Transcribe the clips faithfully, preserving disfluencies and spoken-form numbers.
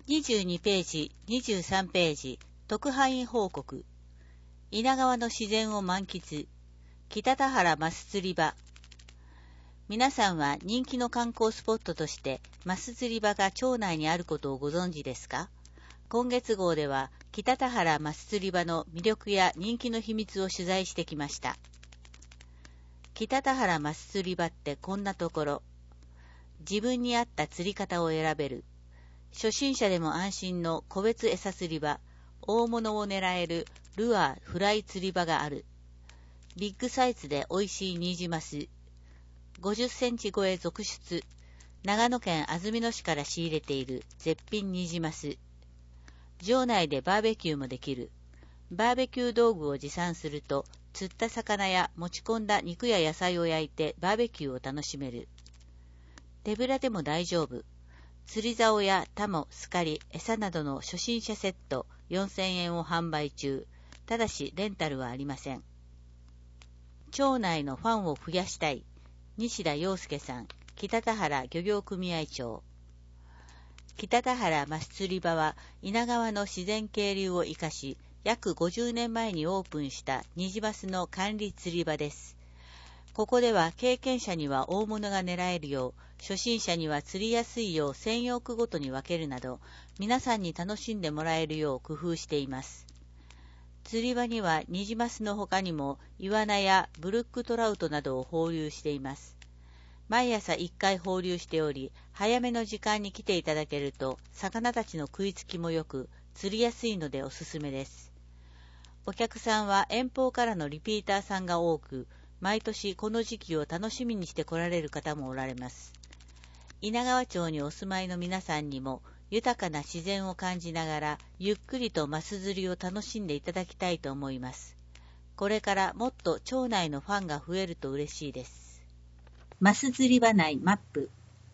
にじゅうにページ、にじゅうさんページ、特派員報告。稲川の自然を満喫。北田原マス釣り場。皆さんは人気の観光スポットとしてマス釣り場が町内にあることをご存知ですか？今月号では北田原マス釣り場の魅力や人気の秘密を取材してきました。北田原マス釣り場ってこんなところ。自分に合った釣り方を選べる。初心者でも安心の個別餌釣り場、大物を狙えるルアーフライ釣り場がある。ビッグサイズで美味しいニジマス。ごじゅっセンチ超え続出。長野県安曇野市から仕入れている絶品ニジマス。場内でバーベキューもできる。バーベキュー道具を持参すると、釣った魚や持ち込んだ肉や野菜を焼いてバーベキューを楽しめる。手ぶらでも大丈夫。釣り竿やタモ、スカリ、餌などの初心者セットよんせんえんを販売中。ただしレンタルはありません。町内のファンを増やしたい。西田洋介さん、北田原漁業組合長。北田原マス釣り場は稲川の自然渓流を生かし、約ごじゅうねんまえにオープンしたニジマスの管理釣り場です。ここでは経験者には大物が狙えるよう、初心者には釣りやすいよう専用区ごとに分けるなど、皆さんに楽しんでもらえるよう工夫しています。釣り場にはニジマスの他にもイワナやブルックトラウトなどを放流しています。毎朝いっかい放流しており、早めの時間に来ていただけると魚たちの食いつきもよく、釣りやすいのでおすすめです。お客さんは遠方からのリピーターさんが多く、毎年この時期を楽しみにして来られる方もおられます。稲川町にお住まいの皆さんにも豊かな自然を感じながらゆっくりとマス釣りを楽しんでいただきたいと思います。これからもっと町内のファンが増えると嬉しいです。マス釣り場内マップ。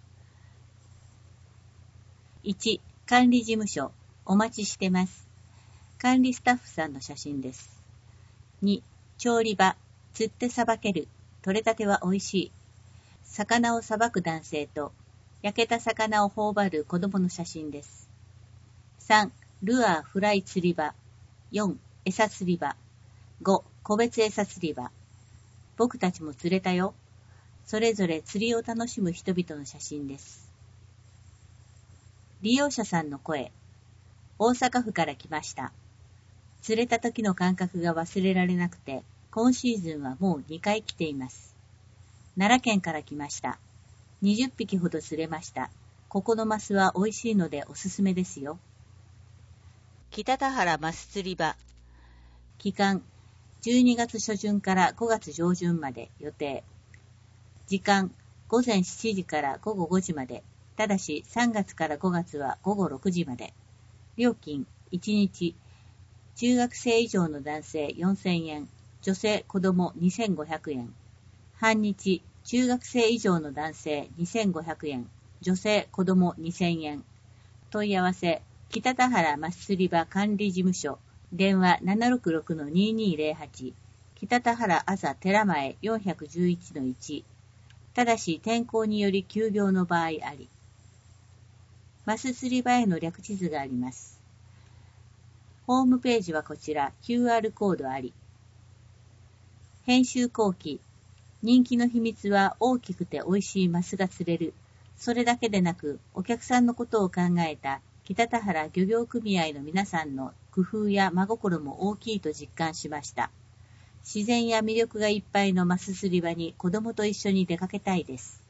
いち. 管理事務所。お待ちしてます。管理スタッフさんの写真です。に. 調理場。釣ってさばける。取れたてはおいしい。魚をさばく男性と焼けた魚を頬張る子供の写真です。さん. ルアーフライ釣り場。よん. 餌釣り場。ご. 個別餌釣り場。僕たちも釣れたよ。それぞれ釣りを楽しむ人々の写真です。利用者さんの声。大阪府から来ました。釣れた時の感覚が忘れられなくて、今シーズンはもうにかい来ています。奈良県から来ました。にじゅっぴきほど釣れました。ここのマスは美味しいのでおすすめですよ。北田原マス釣り場。期間、じゅうにがつ初旬からごがつ上旬まで予定。時間、ごぜんしちじからごごごじまで。ただしさんがつからごがつはごごろくじまで。料金、いちにち。中学生以上の男性よんせんえん。女性子供にせんごひゃくえん。半日、中学生以上の男性にせんごひゃくえん。女性子供にせんえん。問い合わせ、北田原マス釣り場管理事務所。電話 ななろくろくのにーにーぜろはち。北田原朝寺前 よんいちいちのいち。ただし天候により休業の場合あり。マス釣り場への略地図があります。ホームページはこちら、キューアール コードあり。編集後期。人気の秘密は大きくて美味しいマスが釣れる。それだけでなく、お客さんのことを考えた北田原漁業組合の皆さんの工夫や真心も大きいと実感しました。自然や魅力がいっぱいのマス釣り場に子供と一緒に出かけたいです。